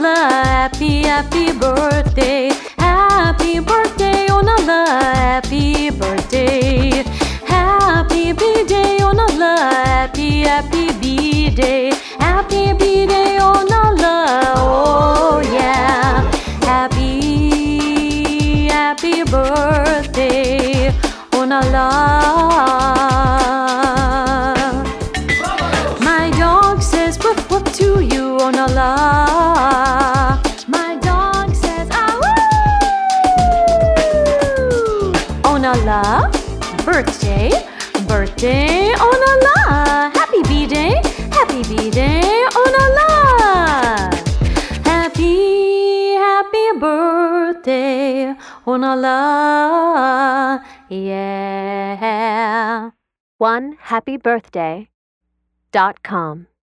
Onala, happy, happy birthday. Happy birthday, Onala, happy birthday. Happy B-Day, Onala, happy, happy B-Day. Happy B-Day, Onala, oh yeah. Happy, happy birthday, Onala. My dog says woof woof to you, Onala. My dog says ah woo. Onala, birthday, birthday, Onala. Happy B-Day, happy B-Day, Onala. Happy, happy birthday, Onala. Yeah. OneHappyBirthday.com